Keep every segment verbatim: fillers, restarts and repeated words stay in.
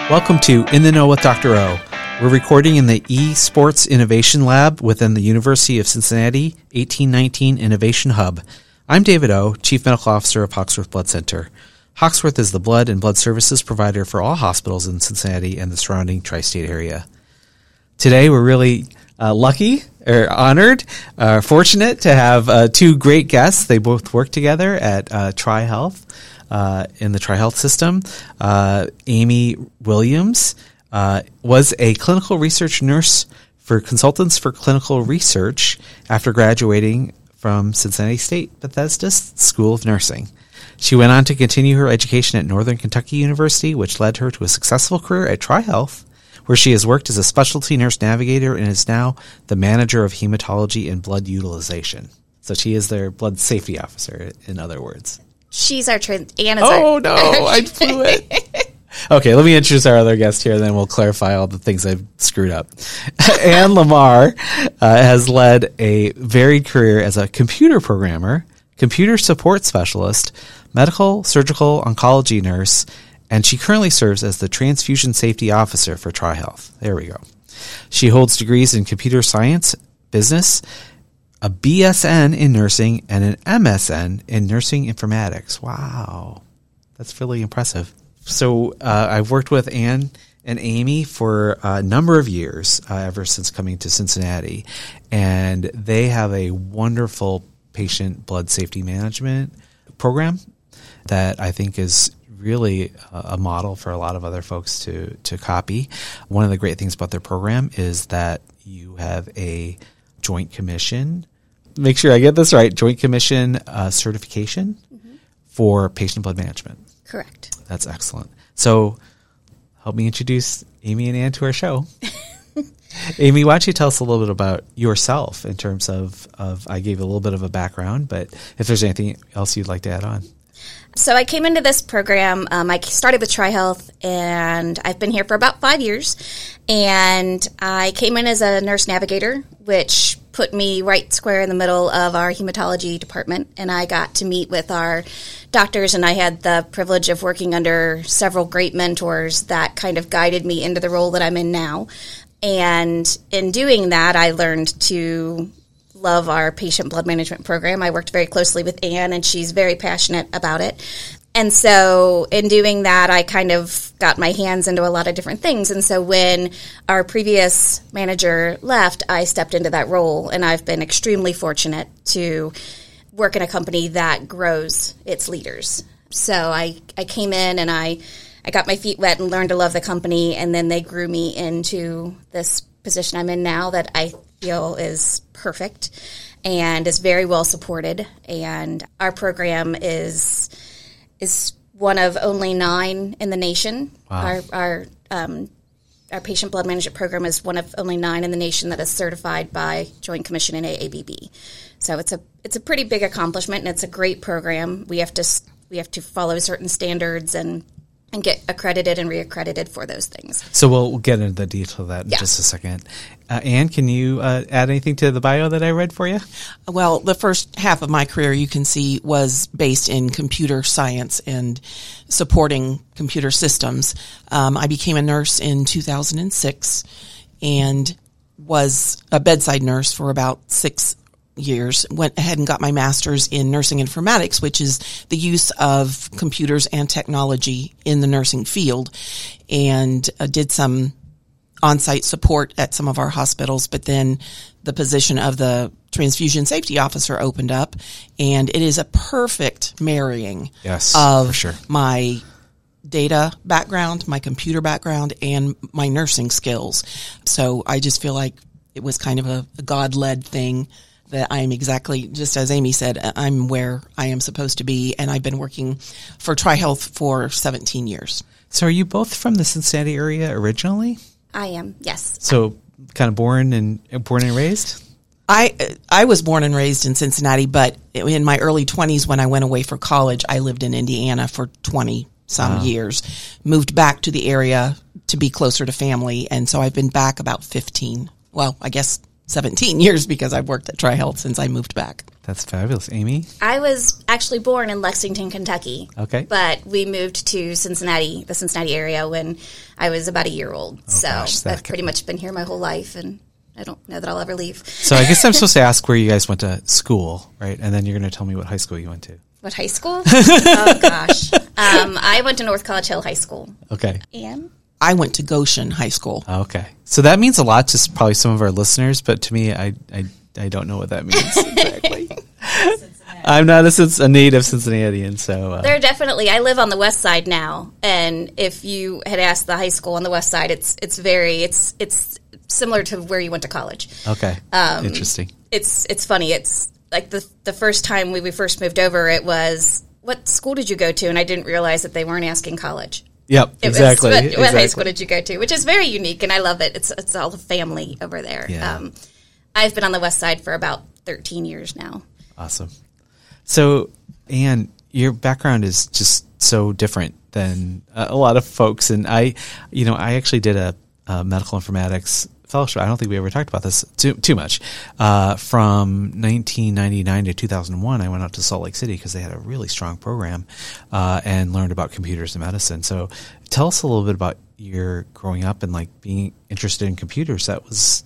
Welcome to In the Know with Doctor O. We're recording in the eSports Innovation Lab within the University of Cincinnati eighteen nineteen Innovation Hub. I'm David O., Chief Medical Officer of Hawksworth Blood Center. Hawksworth is the blood and blood services provider for all hospitals in Cincinnati and the surrounding tri-state area. Today, we're really uh, lucky or honored, uh, fortunate to have uh, two great guests. They both work together at uh, TriHealth. Uh, in the TriHealth system. Uh, Amy Williams uh, was a clinical research nurse for Consultants for Clinical Research after graduating from Cincinnati State Bethesda School of Nursing. She went on to continue her education at Northern Kentucky University, which led her to a successful career at TriHealth, where she has worked as a specialty nurse navigator and is now the manager of hematology and blood utilization. So she is their blood safety officer, in other words. She's our trans. Anna's oh, our. no, I blew it. Okay, let me introduce our other guest here, then we'll clarify all the things I've screwed up. Ann Lamar uh, has led a varied career as a computer programmer, computer support specialist, medical surgical oncology nurse, and she currently serves as the transfusion safety officer for TriHealth. There we go. She holds degrees in computer science, business, a B S N in nursing, and an M S N in nursing informatics. Wow. That's really impressive. So uh, I've worked with Ann and Amy for a number of years, uh, ever since coming to Cincinnati. And they have a wonderful patient blood safety management program that I think is really a model for a lot of other folks to, to copy. One of the great things about their program is that you have a Joint Commission, make sure I get this right, Joint Commission uh, certification mm-hmm. for patient blood management. Correct. That's excellent. So help me introduce Amy and Ann to our show. Amy, why don't you tell us a little bit about yourself in terms of, of, I gave a little bit of a background, but if there's anything else you'd like to add on. So I came into this program, um, I started with TriHealth, and I've been here for about five years. And I came in as a nurse navigator, which put me right square in the middle of our hematology department. And I got to meet with our doctors, and I had the privilege of working under several great mentors that kind of guided me into the role that I'm in now. And in doing that, I learned to love our patient blood management program. I worked very closely with Ann, and she's very passionate about it. And so in doing that, I kind of got my hands into a lot of different things. And so when our previous manager left, I stepped into that role, and I've been extremely fortunate to work in a company that grows its leaders. So I, I came in and I, I got my feet wet and learned to love the company, and then they grew me into this position I'm in now that I feel is perfect and is very well supported. And our program is is one of only nine in the nation. Wow. Our our um, our patient blood management program is one of only nine in the nation that is certified by Joint Commission and A A B B. So it's a it's a pretty big accomplishment, and it's a great program. We have to we have to follow certain standards and and get accredited and reaccredited for those things. So we'll, we'll get into the detail of that in yeah. just a second. Uh, Ann, can you uh, add anything to the bio that I read for you? Well, the first half of my career, you can see, was based in computer science and supporting computer systems. Um, I became a nurse in two thousand six and was a bedside nurse for about six years, went ahead and got my master's in nursing informatics, which is the use of computers and technology in the nursing field, and uh, did some on-site support at some of our hospitals. But then the position of the transfusion safety officer opened up, and it is a perfect marrying yes, of for sure. my data background, my computer background, and my nursing skills. So I just feel like it was kind of a, a God-led thing, that I'm exactly, just as Amy said, I'm where I am supposed to be, and I've been working for TriHealth for seventeen years. So are you both from the Cincinnati area originally? I am, yes. So kind of born and born and raised? I I was born and raised in Cincinnati, but in my early twenties when I went away for college, I lived in Indiana for twenty-some wow. years, moved back to the area to be closer to family, and so I've been back about fifteen, well, I guess seventeen years, because I've worked at TriHealth since I moved back. That's fabulous. Amy? I was actually born in Lexington, Kentucky. Okay. But we moved to Cincinnati, the Cincinnati area, when I was about a year old. Oh, so gosh, that I've pretty much been here my whole life, and I don't know that I'll ever leave. So I guess I'm supposed to ask where you guys went to school, right? And then you're going to tell me what high school you went to. What high school? Oh, gosh. Um, I went to North College Hill High School. Okay. And? I went to Goshen High School. Okay. So that means a lot to probably some of our listeners, but to me, I I, I don't know what that means exactly. I'm not a, a native Cincinnatian, so. Uh, There are definitely, I live on the west side now, and if you had asked the high school on the west side, it's it's very, it's it's similar to where you went to college. Okay. Um, Interesting. It's it's funny. It's like the the first time we, we first moved over, it was, what school did you go to? And I didn't realize that they weren't asking college. Yep, It exactly. was, what, exactly. what high school did you go to? Which is very unique, and I love it. It's it's all the family over there. Yeah. Um, I've been on the west side for about thirteen years now. Awesome. So, Anne, your background is just so different than uh, a lot of folks. And I, you know, I actually did a, a medical informatics fellowship. I don't think we ever talked about this too, too much. Uh, from nineteen ninety-nine to two thousand one, I went out to Salt Lake City because they had a really strong program uh, and learned about computers and medicine. So tell us a little bit about your growing up and like being interested in computers. That was...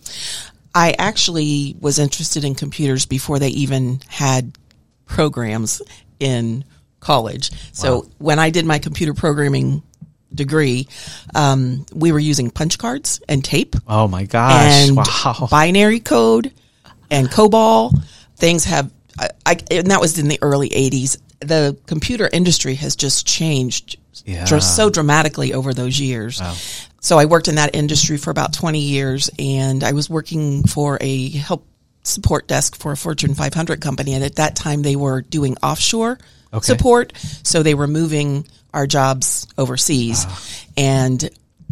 I actually was interested in computers before they even had programs in college. So Wow. when I did my computer programming degree, um, we were using punch cards and tape. Oh my gosh. And wow. binary code and COBOL. Things have, I, I, and that was in the early eighties. The computer industry has just changed Yeah. dr- so dramatically over those years. Wow. So I worked in that industry for about twenty years, and I was working for a help support desk for a Fortune five hundred company. And at that time, they were doing offshore Okay. support. So they were moving our jobs overseas. Wow. And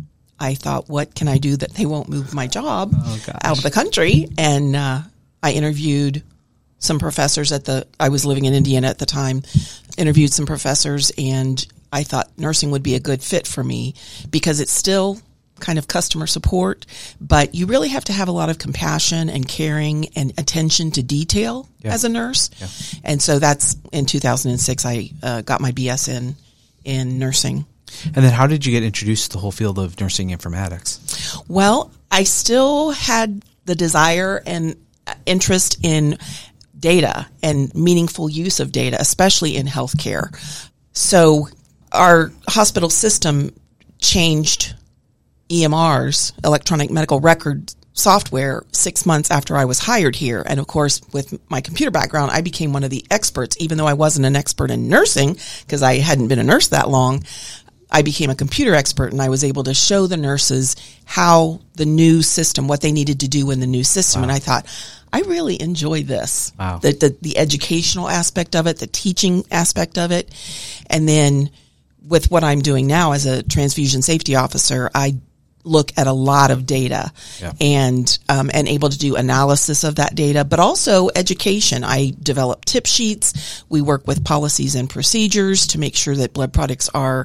I thought, what can I do that they won't move my job Oh, gosh. out of the country? And uh, I interviewed some professors at the, I was living in Indiana at the time, interviewed some professors, and I thought nursing would be a good fit for me because it's still kind of customer support, but you really have to have a lot of compassion and caring and attention to detail Yeah. as a nurse. Yeah. And so that's in two thousand six, I uh, got my B S in, in nursing. And then how did you get introduced to the whole field of nursing informatics? Well, I still had the desire and interest in data and meaningful use of data, especially in healthcare. So our hospital system changed E M Rs, electronic medical record software, six months after I was hired here. And of course, with my computer background, I became one of the experts, even though I wasn't an expert in nursing because I hadn't been a nurse that long. I became a computer expert, and I was able to show the nurses how the new system, what they needed to do in the new system. Wow. And I thought, I really enjoy this. Wow. The, the, the educational aspect of it, the teaching aspect of it. And then with what I'm doing now as a transfusion safety officer, I look at a lot of data Yeah. and um, and able to do analysis of that data, but also education. I develop tip sheets. We work with policies and procedures to make sure that blood products are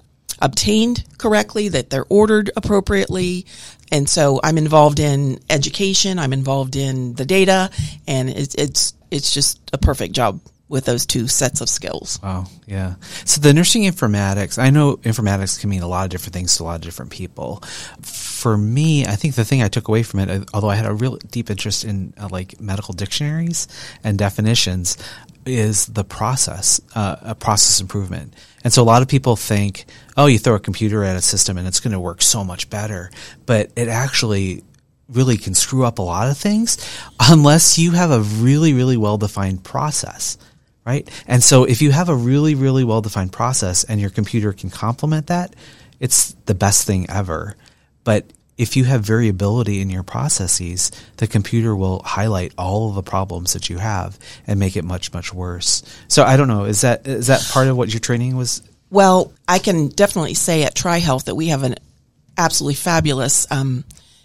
obtained correctly, that they're ordered appropriately. And so I'm involved in education. I'm involved in the data, and it's it's it's just a perfect job with those two sets of skills. Wow. Yeah. So the nursing informatics, I know informatics can mean a lot of different things to a lot of different people. For me, I think the thing I took away from it, although I had a real deep interest in uh, like medical dictionaries and definitions, is the process, uh, a process improvement. And so a lot of people think, oh, you throw a computer at a system and it's going to work so much better. But it actually really can screw up a lot of things unless you have a really, really well-defined process. Right? And so if you have a really, really well-defined process and your computer can complement that, it's the best thing ever. But if you have variability in your processes, the computer will highlight all of the problems that you have and make it much, much worse. So I don't know, is that is that part of what your training was? Well, I can definitely say at TriHealth that we have an absolutely fabulous um,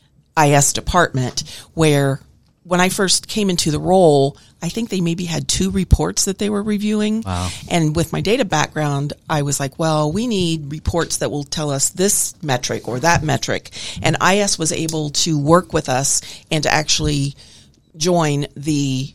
I S department where when I first came into the role, I think they maybe had two reports that they were reviewing. Wow. And with my data background, I was like, well, we need reports that will tell us this metric or that metric. And I S was able to work with us and to actually join the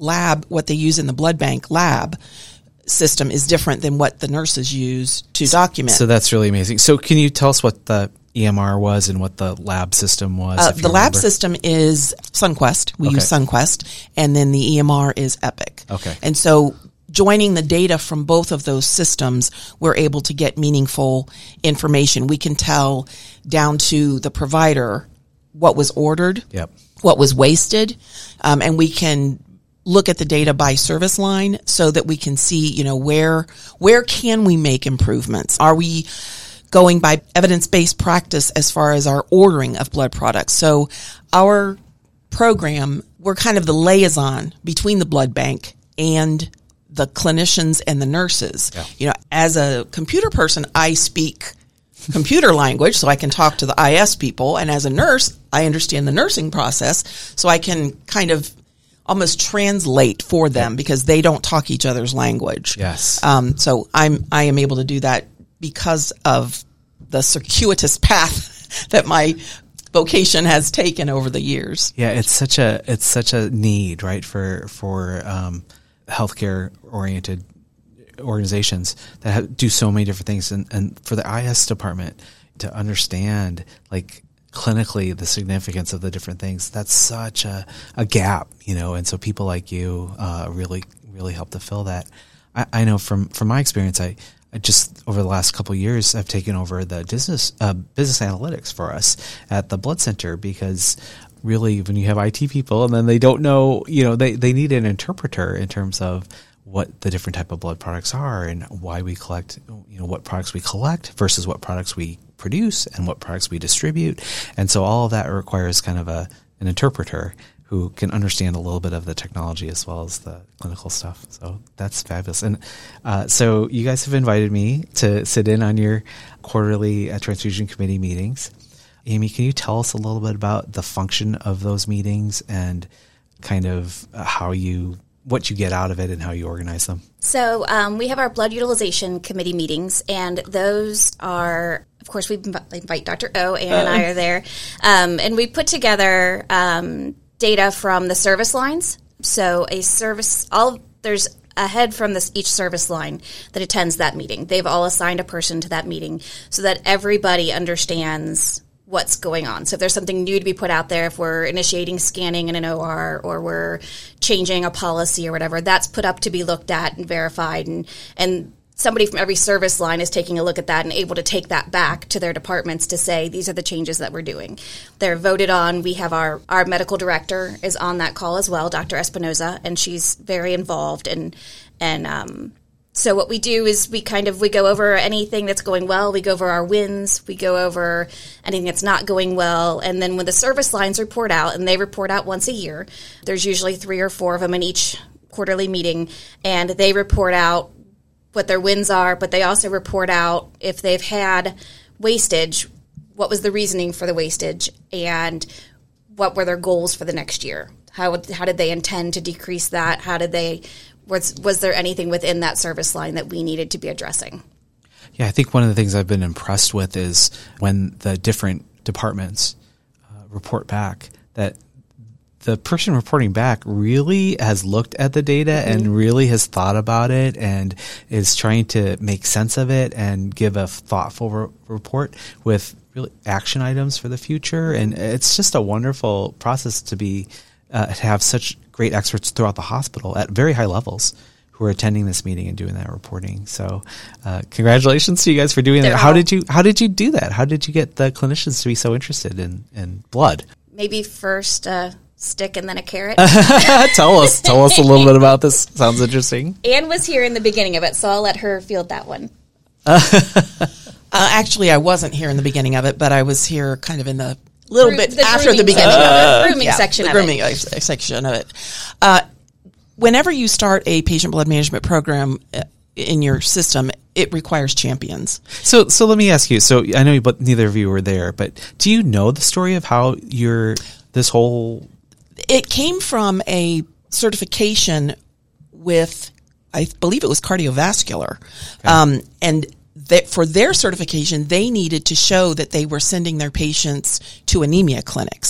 lab, what they use in the blood bank lab system is different than what the nurses use to document. So that's really amazing. So can you tell us what the E M R was and what the lab system was? Uh, if you the lab remember? system is Sunquest. We Okay. use Sunquest, and then the E M R is Epic. Okay. And so joining the data from both of those systems, we're able to get meaningful information. We can tell down to the provider what was ordered, Yep. what was wasted, um, and we can look at the data by service line so that we can see, you know, where where can we make improvements? Are we going by evidence-based practice as far as our ordering of blood products? So our program, we're kind of the liaison between the blood bank and the clinicians and the nurses. Yeah. You know, as a computer person, I speak computer language, so I can talk to the I S people. And as a nurse, I understand the nursing process, so I can kind of almost translate for them because they don't talk each other's language. Yes. Um, so I'm, I am able to do that because of the circuitous path that my vocation has taken over the years. Yeah, it's such a it's such a need, right, for for um, healthcare oriented organizations that have, do so many different things, and, and for the I S department to understand like clinically the significance of the different things. That's such a, a gap, you know, and so people like you uh, really really help to fill that. I, I know from from my experience, I. I just over the last couple of years, I've taken over the business uh, business analytics for us at the blood center, because really when you have I T people and then they don't know, you know, they, they need an interpreter in terms of what the different type of blood products are and why we collect, you know, what products we collect versus what products we produce and what products we distribute. And so all of that requires kind of a an interpreter who can understand a little bit of the technology as well as the clinical stuff. So that's fabulous. And uh, so you guys have invited me to sit in on your quarterly uh, transfusion committee meetings. Amy, can you tell us a little bit about the function of those meetings and kind of how you, what you get out of it and how you organize them? So um, we have our blood utilization committee meetings, and those are, of course, we invite Doctor O, Ann and I are there, um, and we put together um, data from the service lines. So a service, all there's a head from this each service line that attends that meeting. They've all assigned a person to that meeting so that everybody understands what's going on. So if there's something new to be put out there, if we're initiating scanning in an O R or we're changing a policy or whatever, that's put up to be looked at and verified, and and somebody from every service line is taking a look at that and able to take that back to their departments to say, these are the changes that we're doing. They're voted on. We have our, our medical director is on that call as well, Doctor Espinoza, and she's very involved. And, and, um, so what we do is we kind of, we go over anything that's going well. We go over our wins. We go over anything that's not going well. And then when the service lines report out, and they report out once a year, there's usually three or four of them in each quarterly meeting, and they report out what their wins are, but they also report out if they've had wastage, what was the reasoning for the wastage, and what were their goals for the next year. How how did they intend to decrease that? How did they was was there anything within that service line that we needed to be addressing? Yeah, I think one of the things I've been impressed with is when the different departments uh, report back that the person reporting back really has looked at the data mm-hmm. and really has thought about it and is trying to make sense of it and give a thoughtful re- report with really action items for the future. And it's just a wonderful process to be uh, to have such great experts throughout the hospital at very high levels who are attending this meeting and doing that reporting. So, uh, congratulations to you guys for doing They're that. How all- did you How did you do that? How did you get the clinicians to be so interested in in blood? Maybe first a stick and then a carrot. tell us, tell us a little bit about this. Sounds interesting. Anne was here in the beginning of it, so I'll let her field that one. Uh, actually, I wasn't here in the beginning of it, but I was here kind of in the little Gro- bit the after the grooming beginning section. of it. The grooming Yeah, section the of it. grooming ex- section of it. Uh, whenever you start a patient blood management program uh, in your system, it requires champions. So, so let me ask you. So, I know, but neither of you were there. But do you know the story of how your this whole? It came from a certification with, I believe it was cardiovascular, okay. um, and that for their certification, they needed to show that they were sending their patients to anemia clinics.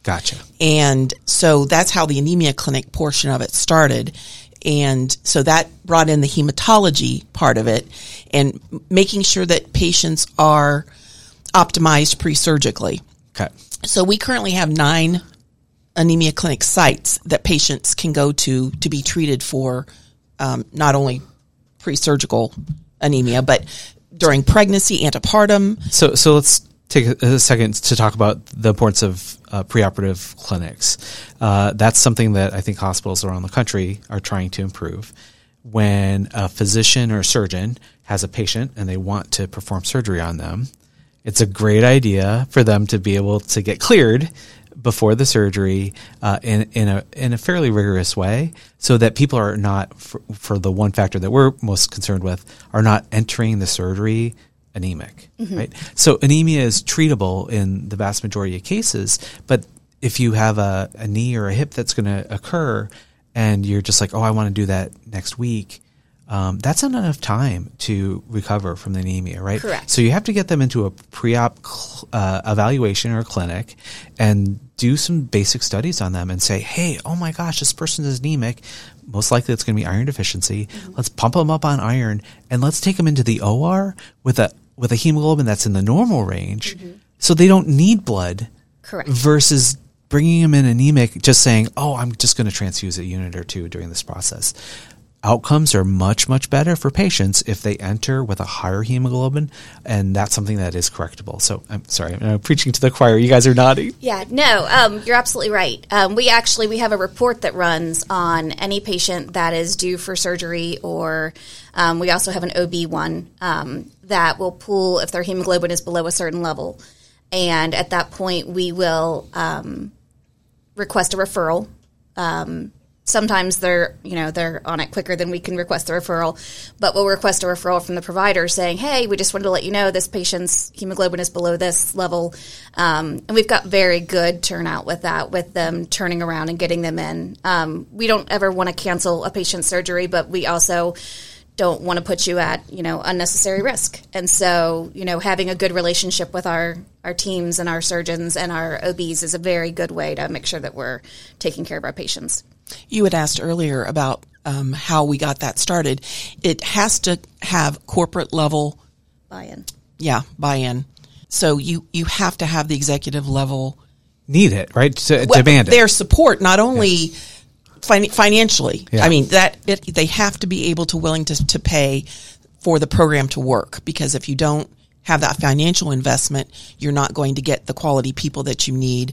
Gotcha. And so that's how the anemia clinic portion of it started. And so that brought in the hematology part of it and making sure that patients are optimized pre-surgically. Okay. So we currently have nine anemia clinic sites that patients can go to to be treated for um, not only pre-surgical anemia, but during pregnancy, antepartum. So, so let's take a, a second to talk about the importance of uh, preoperative clinics. Uh, that's something that I think hospitals around the country are trying to improve. When a physician or surgeon has a patient and they want to perform surgery on them, it's a great idea for them to be able to get cleared before the surgery uh, in in a in a fairly rigorous way, so that people are not, for, for the one factor that we're most concerned with, are not entering the surgery anemic, mm-hmm. right? So anemia is treatable in the vast majority of cases, but if you have a, a knee or a hip that's going to occur and you're just like, oh, I want to do that next week, Um, that's not enough time to recover from the anemia, right? Correct. So you have to get them into a pre-op cl- uh, evaluation or clinic and do some basic studies on them and say, hey, oh my gosh, this person is anemic. Most likely it's going to be iron deficiency. Mm-hmm. Let's pump them up on iron and let's take them into the O R with a with a hemoglobin that's in the normal range, mm-hmm. so they don't need blood. Correct. Versus bringing them in anemic, just saying, oh, I'm just going to transfuse a unit or two during this process. Outcomes are much, much better for patients if they enter with a higher hemoglobin, and that's something that is correctable. So I'm sorry, I'm uh, preaching to the choir. You guys are nodding. Yeah, no, um, you're absolutely right. Um, we actually, we have a report that runs on any patient that is due for surgery, or um, we also have an O B one um, that will pull if their hemoglobin is below a certain level. And at that point, we will um, request a referral. Um Sometimes they're, you know, they're on it quicker than we can request the referral, but we'll request a referral from the provider saying, hey, we just wanted to let you know this patient's hemoglobin is below this level. Um, and we've got very good turnout with that, with them turning around and getting them in. Um, we don't ever want to cancel a patient's surgery, but we also don't want to put you at, you know, unnecessary risk. And so, you know, having a good relationship with our, our teams and our surgeons and our O Bs is a very good way to make sure that we're taking care of our patients. You had asked earlier about um, how we got that started. It has to have corporate level buy-in. Yeah, buy-in. So you, you have to have the executive level need it, right? To well, demand it. Their support, not only yeah. fin- financially. Yeah. I mean, that it, they have to be able to willing to to pay for the program to work, because if you don't have that financial investment, you're not going to get the quality people that you need.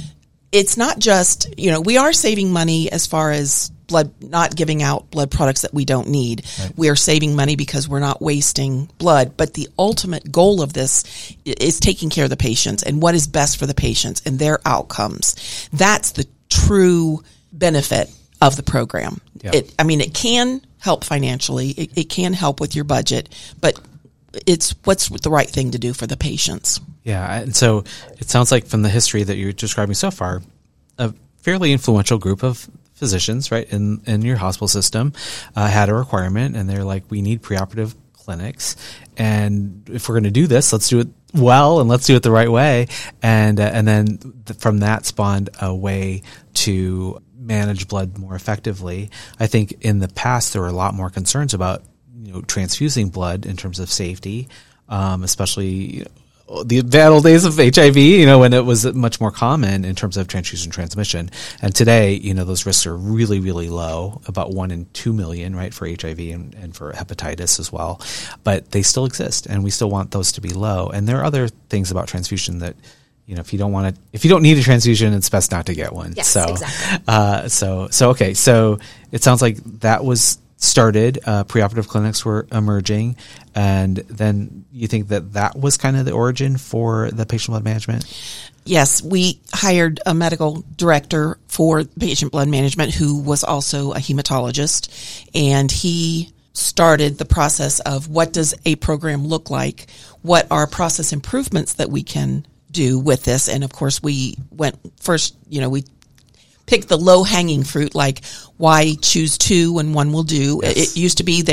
It's not just, you know, we are saving money as far as blood, not giving out blood products that we don't need. Right. We are saving money because we're not wasting blood. But the ultimate goal of this is taking care of the patients and what is best for the patients and their outcomes. That's the true benefit of the program. Yeah. It, I mean, it can help financially. It, it can help with your budget, but it's what's the right thing to do for the patients. Yeah, and so it sounds like from the history that you're describing so far, a fairly influential group of physicians, right, in, in your hospital system uh, had a requirement, and they're like, we need preoperative clinics, and if we're going to do this, let's do it well, and let's do it the right way, and uh, and then th- from that spawned a way to manage blood more effectively. I think in the past there were a lot more concerns about, you know, transfusing blood in terms of safety, um, especially, you know, the bad old days of H I V, you know, when it was much more common in terms of transfusion transmission. And today, you know, those risks are really, really low, about one in two million, right, for H I V and, and for hepatitis as well. But they still exist, and we still want those to be low. And there are other things about transfusion that, you know, if you don't want to, if you don't need a transfusion, it's best not to get one. Yes, so, exactly. Uh, so, so, okay. So it sounds like that was started, uh, preoperative clinics were emerging, and then you think that that was kind of the origin for the patient blood management? Yes, we hired a medical director for patient blood management who was also a hematologist, and he started the process of what does a program look like, what are process improvements that we can do with this, and of course we went first, you know, we pick the low-hanging fruit, like why choose two when one will do. Yes. It used to be they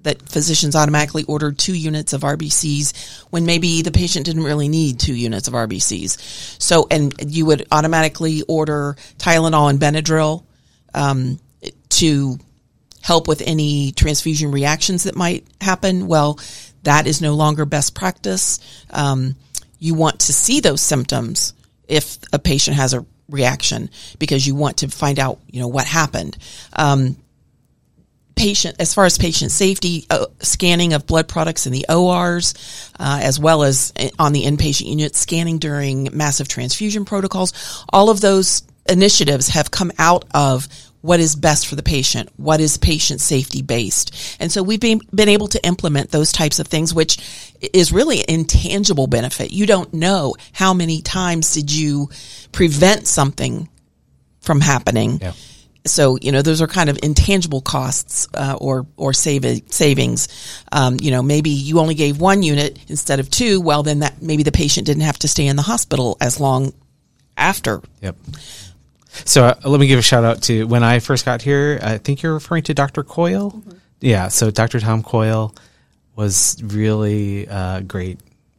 that physicians automatically ordered two units of R B Cs when maybe the patient didn't really need two units of R B Cs. So, and you would automatically order Tylenol and Benadryl um, to help with any transfusion reactions that might happen. Well, that is no longer best practice. Um, you want to see those symptoms if a patient has a reaction, because you want to find out, you know, what happened. Um, patient, as far as patient safety, uh, scanning of blood products in the O Rs, uh, as well as on the inpatient unit, scanning during massive transfusion protocols, all of those initiatives have come out of what is best for the patient, what is patient safety based. And so we've been, been able to implement those types of things, which is really an intangible benefit. You don't know how many times did you prevent something from happening. Yeah. So, you know, those are kind of intangible costs, uh, or, or save, savings. Um, you know, maybe you only gave one unit instead of two. Well, then that, maybe the patient didn't have to stay in the hospital as long after. Yep. So uh, let me give a shout out to when I first got here. I think you're referring to Doctor Coyle. Mm-hmm. Yeah. So Doctor Tom Coyle was really a great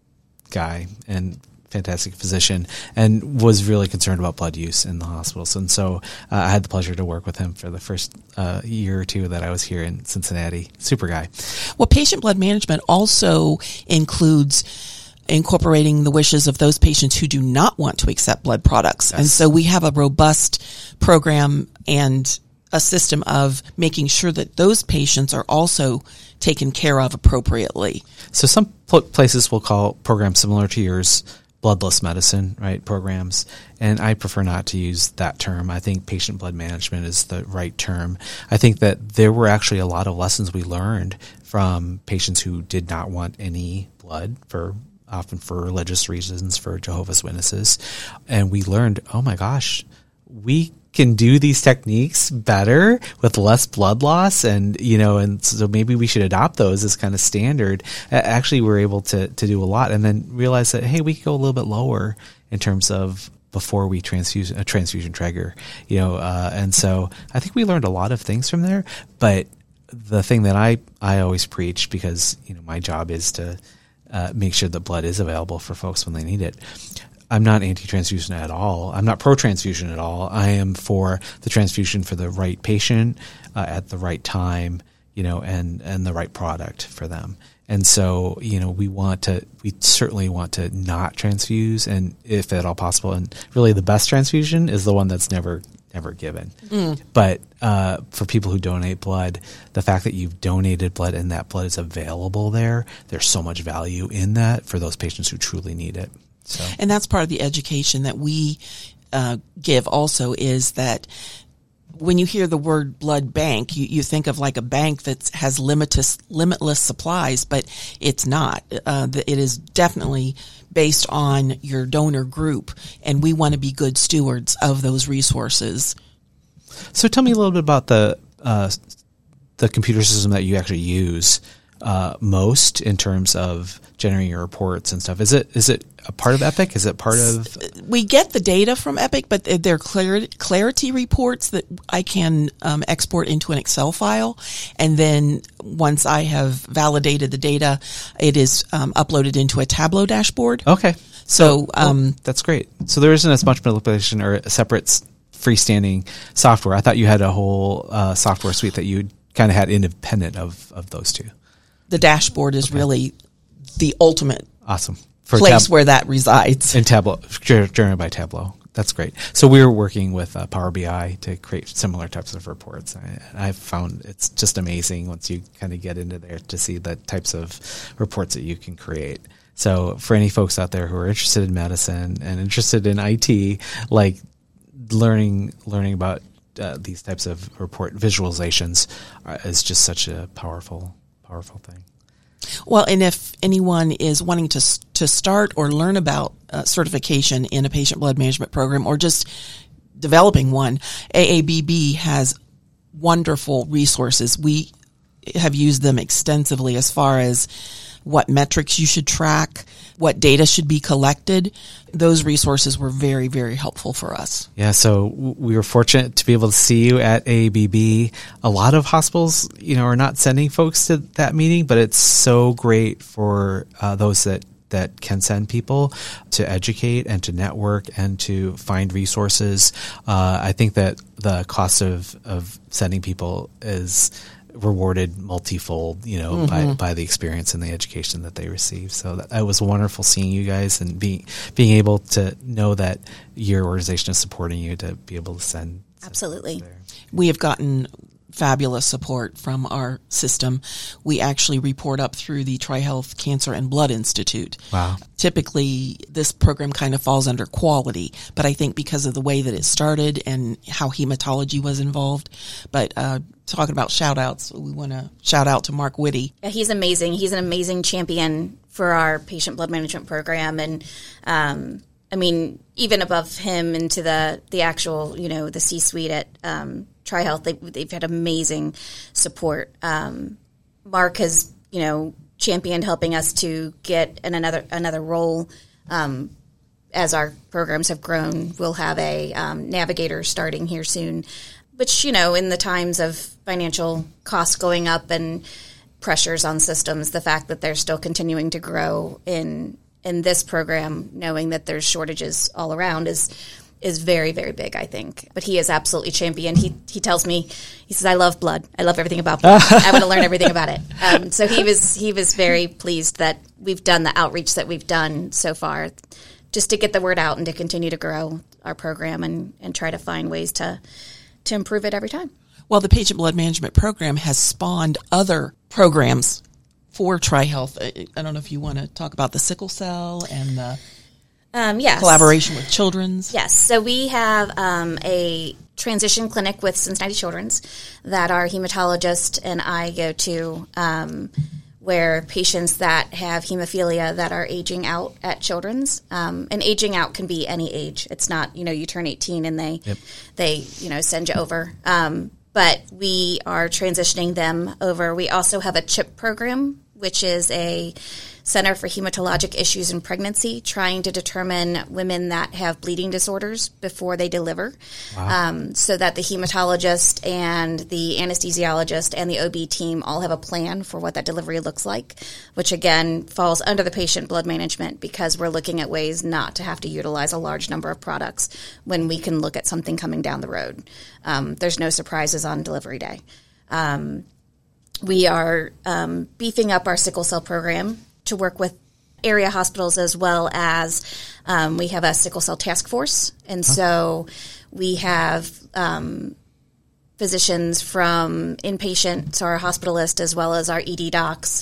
guy and fantastic physician, and was really concerned about blood use in the hospitals. And so uh, I had the pleasure to work with him for the first uh, year or two that I was here in Cincinnati. Super guy. Well, patient blood management also includes incorporating the wishes of those patients who do not want to accept blood products. Yes. And so we have a robust program and a system of making sure that those patients are also taken care of appropriately. So some pl- places will call programs similar to yours bloodless medicine, right, programs. And I prefer not to use that term. I think patient blood management is the right term. I think that there were actually a lot of lessons we learned from patients who did not want any blood, for often for religious reasons, for Jehovah's Witnesses. And we learned, oh my gosh, we can do these techniques better with less blood loss. And, you know, and so maybe we should adopt those as kind of standard. Actually, we're able to, to do a lot, and then realize that, hey, we could go a little bit lower in terms of before we transfuse a transfusion trigger, you know, uh, and so I think we learned a lot of things from there. But the thing that I, I always preach, because, you know, my job is to Uh, make sure the blood is available for folks when they need it. I'm not anti-transfusion at all. I'm not pro-transfusion at all. I am for the transfusion for the right patient uh, at the right time, you know, and, and the right product for them. And so, you know, we want to, we certainly want to not transfuse, and if at all possible, and really the best transfusion is the one that's never never given. Mm. But uh, for people who donate blood, the fact that you've donated blood and that blood is available there, there's so much value in that for those patients who truly need it. So, and that's part of the education that we uh, give also, is that when you hear the word blood bank, you, you think of like a bank that has limitless, limitless supplies, but it's not. Uh, the, it is definitely based on your donor group, and we want to be good stewards of those resources. So tell me a little bit about the uh, the computer system that you actually use uh, most in terms of generating your reports and stuff. Is it is it a part of Epic? Is it part of? We get the data from Epic, but they're clarity, clarity reports that I can um, export into an Excel file, and then once I have validated the data, it is um, uploaded into a Tableau dashboard. Okay, so um, well, that's great. So there isn't as much manipulation or a separate freestanding software. I thought you had a whole uh, software suite that you kind of had independent of of those two. The dashboard is okay. Really the ultimate awesome For place tab- where that resides. In Tableau, generated by Tableau. That's great. So we're working with uh, Power B I to create similar types of reports. I, I've found it's just amazing once you kind of get into there to see the types of reports that you can create. So for any folks out there who are interested in medicine and interested in I T, like learning learning about uh, these types of report visualizations uh, is just such a powerful, powerful thing. Well, and if anyone is wanting to to start or learn about uh, certification in a patient blood management program, or just developing one, A A B B has wonderful resources. We have used them extensively as far as what metrics you should track, what data should be collected. Those resources were very, very helpful for us. Yeah, so we were fortunate to be able to see you at A A B B. A lot of hospitals, you know, are not sending folks to that meeting, but it's so great for uh, those that that can send people to educate and to network and to find resources. Uh, I think that the cost of, of sending people is rewarded multifold, you know, mm-hmm. by, by the experience and the education that they receive. So that, that was wonderful seeing you guys and being, being able to know that your organization is supporting you to be able to send. Absolutely. There. We have gotten fabulous support from our system. We actually report up through the TriHealth Cancer and Blood Institute. Wow. Typically, this program kind of falls under quality, but I think because of the way that it started and how hematology was involved. But uh, talking about shout outs, we want to shout out to Mark Whitty. Yeah, he's amazing. He's an amazing champion for our patient blood management program. And, um, I mean, even above him into the, the actual, you know, the C-suite at um, TriHealth, they, they've had amazing support. Um, Mark has, you know, championed helping us to get in another another role. Um, as our programs have grown, we'll have a um, navigator starting here soon, which, you know, in the times of financial costs going up and pressures on systems, the fact that they're still continuing to grow in in this program, knowing that there's shortages all around is is very, very big, I think. But he is absolutely championed. He he tells me, he says, I love blood. I love everything about blood. I want to learn everything about it. Um, so he was he was very pleased that we've done the outreach that we've done so far, just to get the word out and to continue to grow our program and, and try to find ways to to improve it every time. Well, the Patient Blood Management Program has spawned other programs for TriHealth. I don't know if you want to talk about the sickle cell and the um, yes. collaboration with Children's. Yes. So we have um, a transition clinic with Cincinnati Children's that our hematologist and I go to, um, where patients that have hemophilia that are aging out at Children's, um, and aging out can be any age. It's not, you know, you turn eighteen and they, yep. they, you know, send you over. Um, but we are transitioning them over. We also have a CHIP program, which is a Center for Hematologic Issues in Pregnancy, trying to determine women that have bleeding disorders before they deliver. Wow. Um, so that the hematologist and the anesthesiologist and the O B team all have a plan for what that delivery looks like, which again falls under the patient blood management because we're looking at ways not to have to utilize a large number of products when we can look at something coming down the road. Um, there's no surprises on delivery day. Um, we are um, beefing up our sickle cell program to work with area hospitals, as well as um, we have a sickle cell task force. And huh. so we have um, physicians from inpatient, so our hospitalist, as well as our E D docs,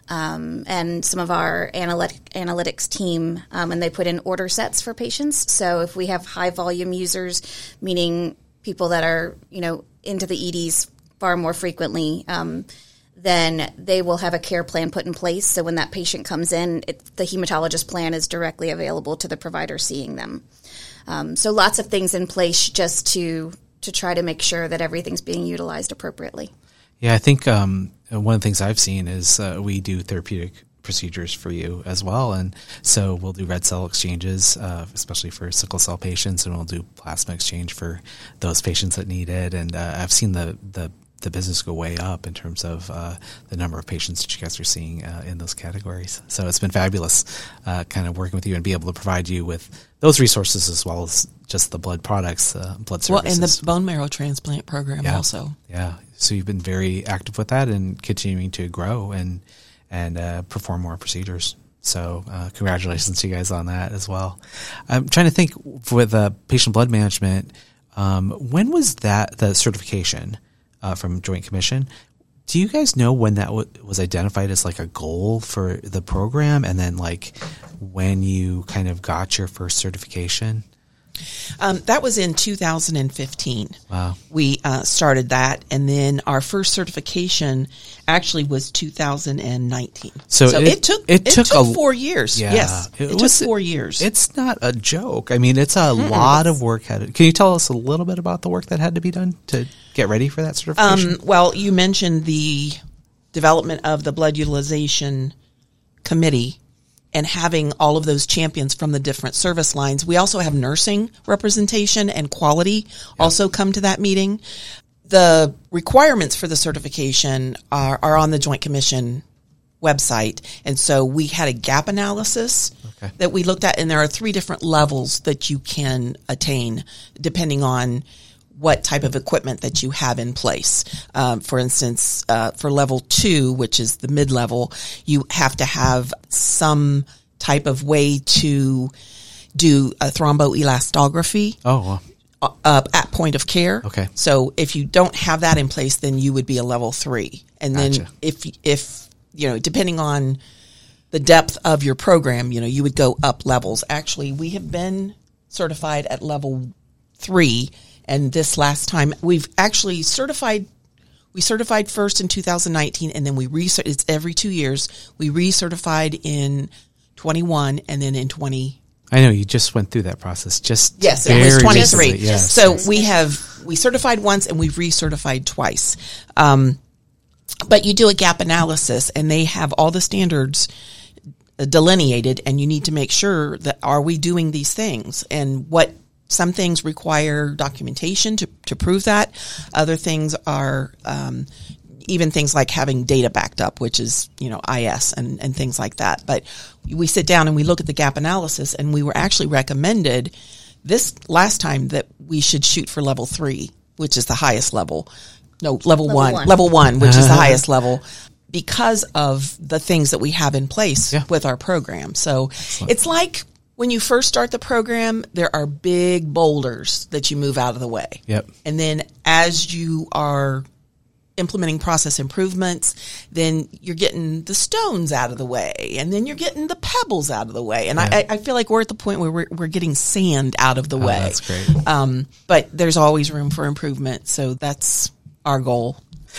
um, and some of our analytic, analytics team, um, and they put in order sets for patients. So if we have high volume users, meaning people that are, you know, into the E Ds far more frequently, um, then they will have a care plan put in place. So when that patient comes in, it, the hematologist plan is directly available to the provider seeing them. Um, so lots of things in place just to to try to make sure that everything's being utilized appropriately. Yeah, I think um, one of the things I've seen is uh, we do therapeutic procedures for you as well. And so we'll do red cell exchanges, uh, especially for sickle cell patients, and we'll do plasma exchange for those patients that need it. And uh, I've seen the, the the business go way up in terms of uh, the number of patients that you guys are seeing uh, in those categories. So it's been fabulous uh, kind of working with you and be able to provide you with those resources as well as just the blood products, uh, blood services. Well, and the bone marrow transplant program yeah. also. Yeah. So you've been very active with that and continuing to grow and, and uh, perform more procedures. So uh, congratulations to you guys on that as well. I'm trying to think with uh, patient blood management, um, when was that, the certification? Uh, from Joint Commission. Do you guys know when that w- was identified as like a goal for the program, and then like when you kind of got your first certification? Um, that was in two thousand fifteen. Wow. We uh, started that, and then our first certification actually was two thousand nineteen. So, so it, it took it, it took, took a, four years. Yeah, yes, it, it was, took four years. It's not a joke. I mean, it's a mm-hmm. lot of work. Had Can you tell us a little bit about the work that had to be done to get ready for that certification? Um, well, you mentioned the development of the blood utilization committee and having all of those champions from the different service lines. We also have nursing representation and quality also come to that meeting. The requirements for the certification are, are on the Joint Commission website. And so we had a gap analysis okay. that we looked at, and there are three different levels that you can attain depending on what type of equipment that you have in place. Um, for instance, uh, for level two, which is the mid-level, you have to have some type of way to do a thromboelastography. Oh, wow. Uh, at point of care. Okay. So if you don't have that in place, then you would be a level three. And Gotcha. then if, if, you know, depending on the depth of your program, you know, you would go up levels. Actually, we have been certified at level three. And this last time we've actually certified, we certified first in two thousand nineteen, and then we re, it's every two years. We recertified in twenty-one and then in twenty. I know you just went through that process. Just yes, it was twenty-three. Recently, yes. So we have we certified once and we've recertified twice. Um, but you do a gap analysis, and they have all the standards delineated, and you need to make sure that are we doing these things, and what some things require documentation to to prove that. Other things are um, even things like having data backed up, which is, you know, I S and, and things like that. But we sit down and we look at the gap analysis, and we were actually recommended this last time that we should shoot for level three, which is the highest level. No, level, level one, one, level one, which is the highest level, because of the things that we have in place yeah. with our program. So Excellent. It's like when you first start the program, there are big boulders that you move out of the way. Yep. And then as you are implementing process improvements, then you're getting the stones out of the way, and then you're getting the pebbles out of the way. And yeah. I, I feel like we're at the point where we're, we're getting sand out of the oh, way. That's great. Um, but there's always room for improvement. So that's our goal.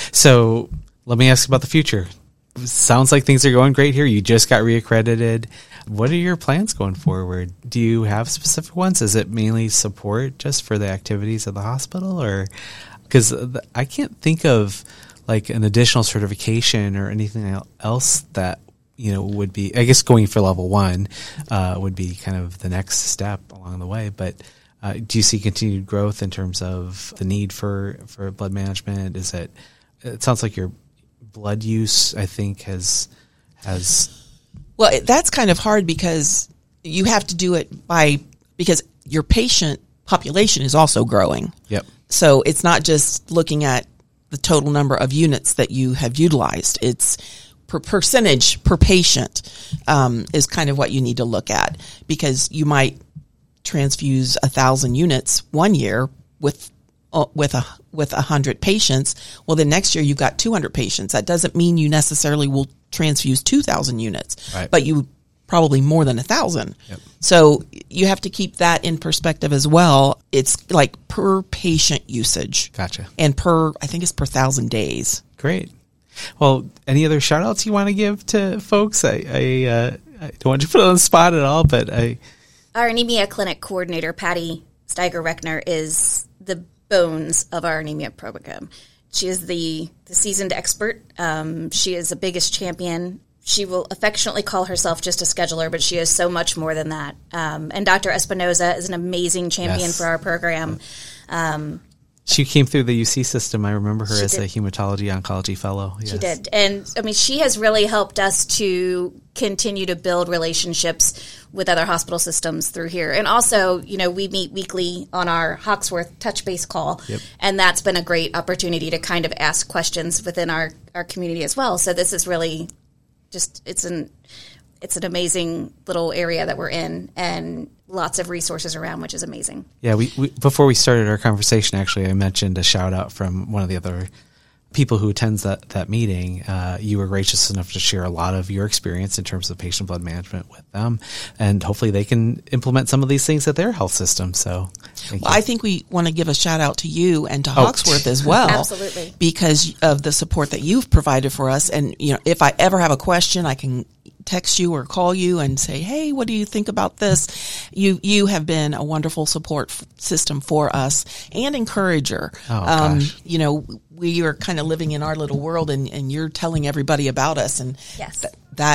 So let me ask about the future. Sounds like things are going great here. You just got reaccredited. What are your plans going forward? Do you have specific ones? Is it mainly support just for the activities of the hospital, or because I can't think of like an additional certification or anything else that, you know, would be, I guess going for level one uh, would be kind of the next step along the way. But uh, do you see continued growth in terms of the need for, for blood management? Is it, it sounds like your blood use, I think, has, has. Well, it, that's kind of hard because you have to do it by, because your patient population is also growing. Yep. So it's not just looking at the total number of units that you have utilized. It's per percentage per patient um, is kind of what you need to look at, because you might transfuse a thousand units one year with uh, with a with a hundred patients. Well, then next year you've got two hundred patients. That doesn't mean you necessarily will transfuse two thousand units, right. but you probably more than a thousand. Yep. So you have to keep that in perspective as well. It's like per patient usage. Gotcha. And per, I think it's per thousand days. Great. Well, any other shout outs you want to give to folks? I, I, uh, I don't want you to put it on the spot at all, but I. Our anemia clinic coordinator, Patty Steiger-Reckner, is the bones of our anemia program. She is the, the seasoned expert. Um, she is the biggest champion. She will affectionately call herself just a scheduler, but she is so much more than that. Um, and Doctor Espinoza is an amazing champion yes. for our program. Um, she came through the U C system. I remember her as did. a hematology oncology fellow. Yes. She did. And, I mean, she has really helped us to continue to build relationships with other hospital systems through here. And also, you know, we meet weekly on our Hawksworth touch base call. Yep. And that's been a great opportunity to kind of ask questions within our, our community as well. So this is really just, it's an, it's an amazing little area that we're in, and lots of resources around, which is amazing. Yeah, we, we before we started our conversation, actually, I mentioned a shout out from one of the other people who attends that, that meeting. Uh, you were gracious enough to share a lot of your experience in terms of patient blood management with them, and hopefully they can implement some of these things at their health system. So well, I think we want to give a shout out to you and to oh. Hawksworth as well. Absolutely. Because of the support that you've provided for us. And, you know, if I ever have a question, I can text you or call you and say, hey, what do you think about this? You you have been a wonderful support f- system for us and encourager. Oh, um, gosh. You know, we are kind of living in our little world, and, and you're telling everybody about us. And yes. th- that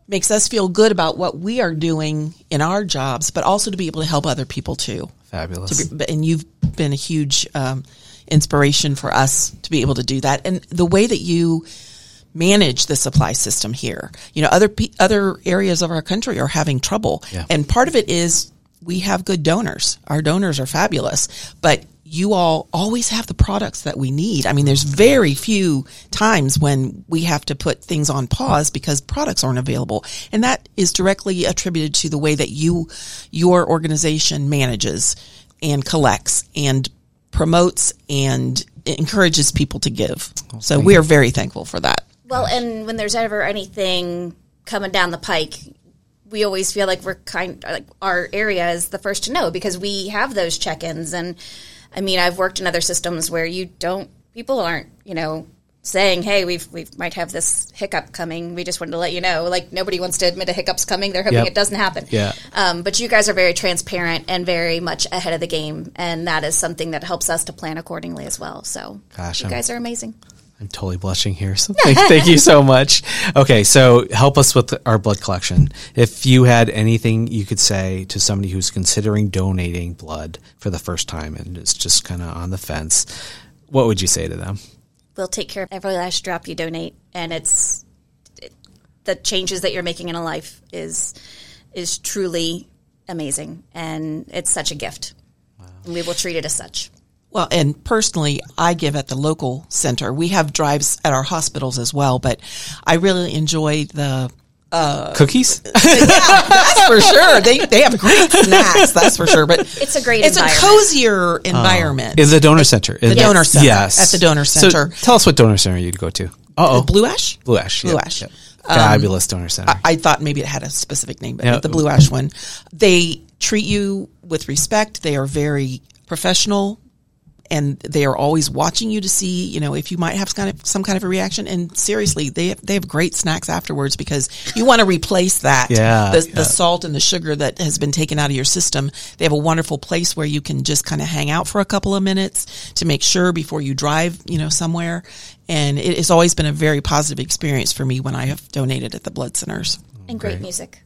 makes us feel good about what we are doing in our jobs, but also to be able to help other people too. Fabulous. To be, and you've been a huge um, inspiration for us to be able to do that. And the way that you manage the supply system here, you know, other pe- other areas of our country are having trouble. Yeah. And part of it is we have good donors. Our donors are fabulous, but you all always have the products that we need. I mean, there's very few times when we have to put things on pause because products aren't available. And that is directly attributed to the way that you, your organization manages and collects and promotes and encourages people to give. So we are very thankful for that. Well, and when there's ever anything coming down the pike, we always feel like we're kind like our area is the first to know because we have those check-ins. And I mean, I've worked in other systems where you don't, people aren't, you know, saying, hey, we've, we might have this hiccup coming. We just wanted to let you know. Like, nobody wants to admit a hiccup's coming. They're hoping Yep. it doesn't happen. Yeah. Um, but you guys are very transparent and very much ahead of the game. And that is something that helps us to plan accordingly as well. So Gosh, you I'm- guys are amazing. I'm totally blushing here. So thank, thank you so much. Okay. So help us with our blood collection. If you had anything you could say to somebody who's considering donating blood for the first time and is just kind of on the fence, what would you say to them? We'll take care of every last drop you donate. And it's it, the changes that you're making in a life is, is truly amazing. And it's such a gift. Wow. And we will treat it as such. Well, and personally, I give at the local center. We have drives at our hospitals as well, but I really enjoy the uh, cookies. Yeah, that's for sure. They they have great snacks, that's for sure. But it's a great it's environment. a cozier environment. In the donor center. In the the donor center. Yes. At the donor center. So tell us what donor center you'd go to. Uh-oh. Blue Ash? Blue Ash. Blue yep, Ash. yep. Fabulous donor center. I, I thought maybe it had a specific name, but Yeah. the Blue Ash one. They treat you with respect. They are very professional. And they are always watching you to see, you know, if you might have some kind of, some kind of a reaction. And seriously, they have, they have great snacks afterwards because you want to replace that. Yeah, the, yeah. the salt and the sugar that has been taken out of your system. They have a wonderful place where you can just kind of hang out for a couple of minutes to make sure before you drive, you know, somewhere. And it has always been a very positive experience for me when I have donated at the blood centers. And great music.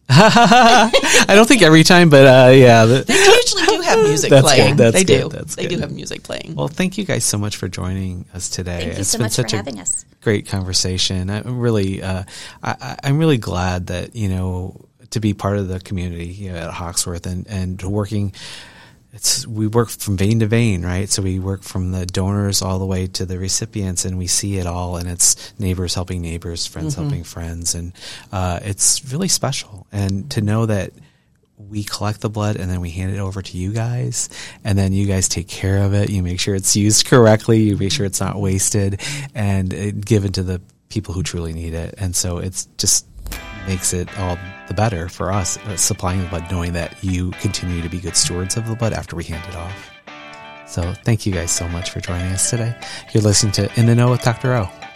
I don't think every time, but uh, yeah. The, They usually do have music That's playing. good, that's they good, do. that's they good. do have music playing. well, thank you guys so much for joining us today. Thank you It's so been much such for a having us. great conversation. I'm really, uh, I, I- I'm really glad that, you know, to be part of the community you know, at Hawksworth and, and working, it's, we work from vein to vein, right? So we work from the donors all the way to the recipients and we see it all and it's neighbors helping neighbors, friends Mm-hmm. helping friends. And, uh, it's really special. And to know that we collect the blood and then we hand it over to you guys and then you guys take care of it. You make sure it's used correctly. You make sure it's not wasted and it, given to the people who truly need it. And so it's just makes it all the better for us uh, supplying the blood, knowing that you continue to be good stewards of the blood after we hand it off. So thank you guys so much for joining us today. You're listening to In the Know with Doctor O.